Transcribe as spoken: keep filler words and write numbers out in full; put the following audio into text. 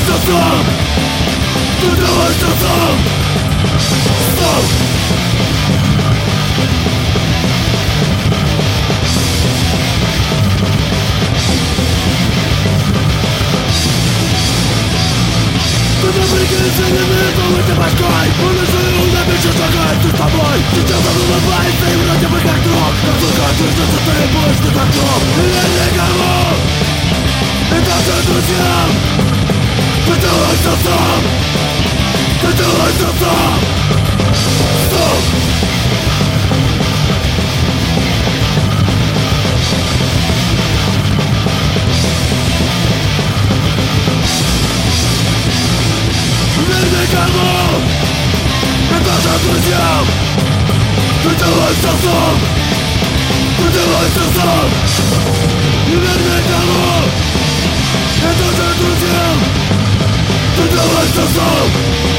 делаешься сам. Ты делаешься сам. Сам. Когда прикинется не видно, ты башкой. Он решил на бичу шагать, ты с тобой. Сейчас он улыбается и вроде бы как друг. Как только отвечается, ты будешь ты как друг. Или никому. И даже друзьям. Ты делаешься сам. Ты делаешься сам. Сам. Никому, и даже друзьям. Ты делаешься сам. Ты делаешься сам. Не верь никому, и даже друзьям. Ты делаешься сам.